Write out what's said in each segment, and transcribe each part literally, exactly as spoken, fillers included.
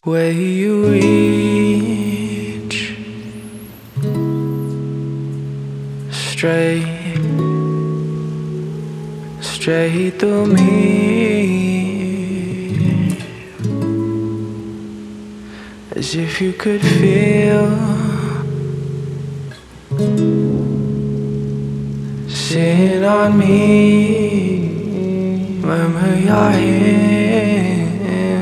Where you reach straight, straight through me, as if you could feel, sitting on me, murmur your hymn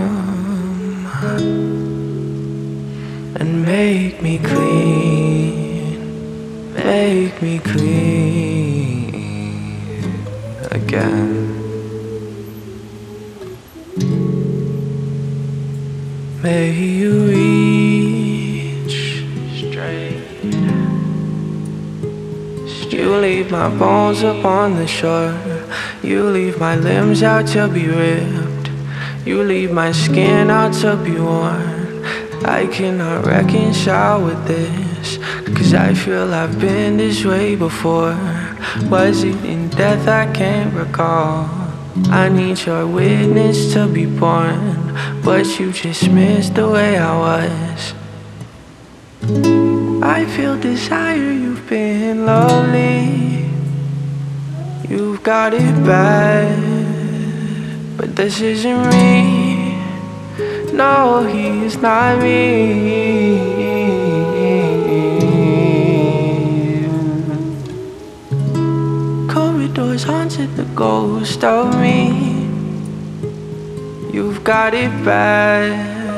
and make me clean, make me clean again. May you reach straight. You leave my bones upon the shore. You leave my limbs out to be ripped. You leave my skin out to be worn. I cannot reconcile with this, 'cause I feel I've been this way before. Was it in death? I can't recall. I need your witness to be born, but you just missed the way I was. I feel desire, you've been lonely. You've got it bad, but this isn't me. No, he's not me. Corridors haunted the ghost of me. You've got it bad,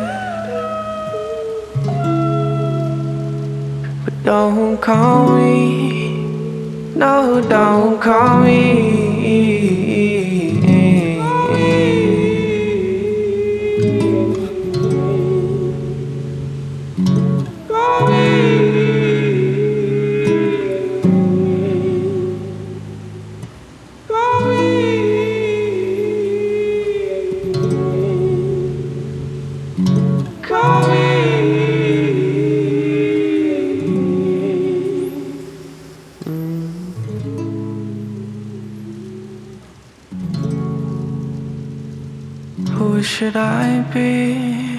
but don't call me. No, don't call me. Who should I be?